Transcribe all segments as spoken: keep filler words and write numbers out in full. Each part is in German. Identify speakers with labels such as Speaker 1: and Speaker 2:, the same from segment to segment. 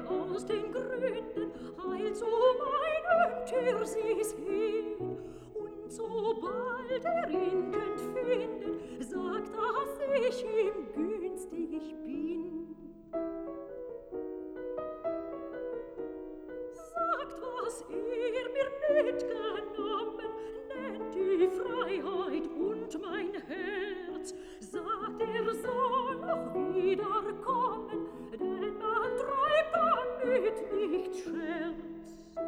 Speaker 1: aus den Gründen, heil zu meinem Thyrsis hin. Und sobald er ihn könnt finden, sagt, dass ich ihm günstig bin. Sagt, was er mir mitgenommen, nennt die Freiheit und mein Herz. Sagt, er soll noch wiederkommen, denn man treibt damit nicht Scherz.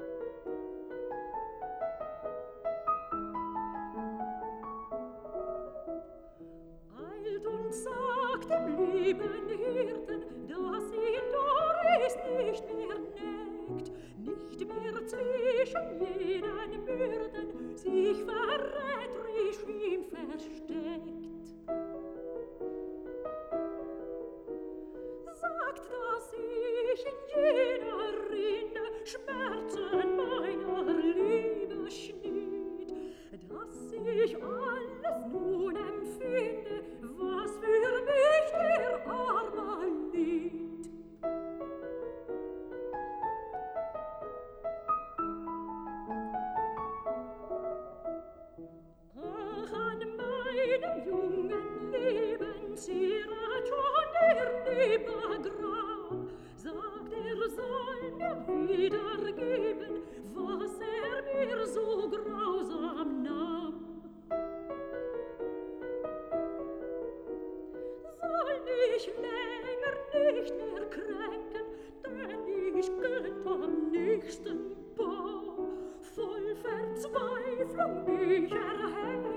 Speaker 1: Eilt und sagt dem lieben Hirten, dass ihn Doris nicht mehr neckt, nicht mehr zwischen jenen Myrten sich verräterisch ihm versteckt. Sagt, dass ich in jener Rinde Schmerzen meiner Liebe schnitt, dass ich alles nun empfinde, was für mich der Arme litt. Ach, an meinem jungen Leben zehret schon der Nebergram, sagt, er soll mir wiedergeben, was er mir so grausam nahm. Soll mich länger nicht mehr kränken, denn ich gönnt am nächsten Bau, voll Verzweiflung mich erhängt.